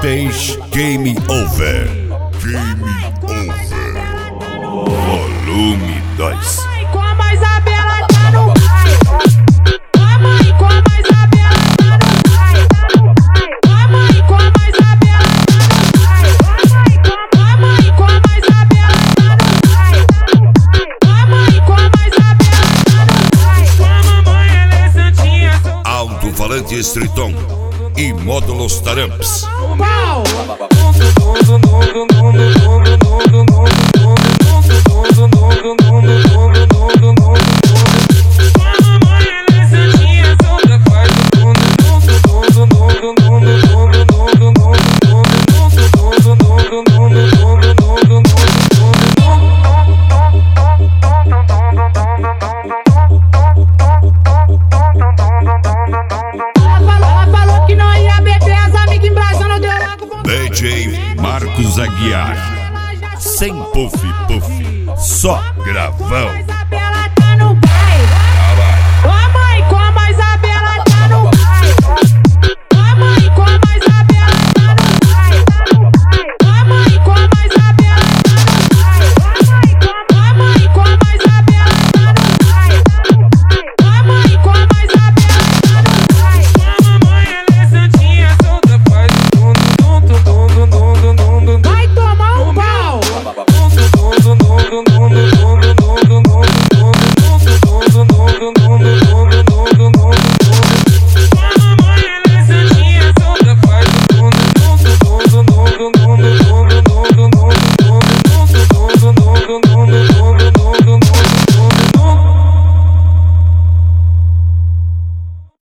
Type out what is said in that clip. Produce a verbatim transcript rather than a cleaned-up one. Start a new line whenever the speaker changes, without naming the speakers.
stage Game Over. Game Over. Volume dois.
Como a Isabela tá no Mãe, como a Isabela tá no Mãe, como a Isabela tá no Mãe, como a Isabela tá no Mãe, como a Isabela tá no Mãe, ela é santinha.
Alto-falante Streeton e módulos Taramps.
Pau!
D J Marcos Aguiar. Sem puff puff, só gravão.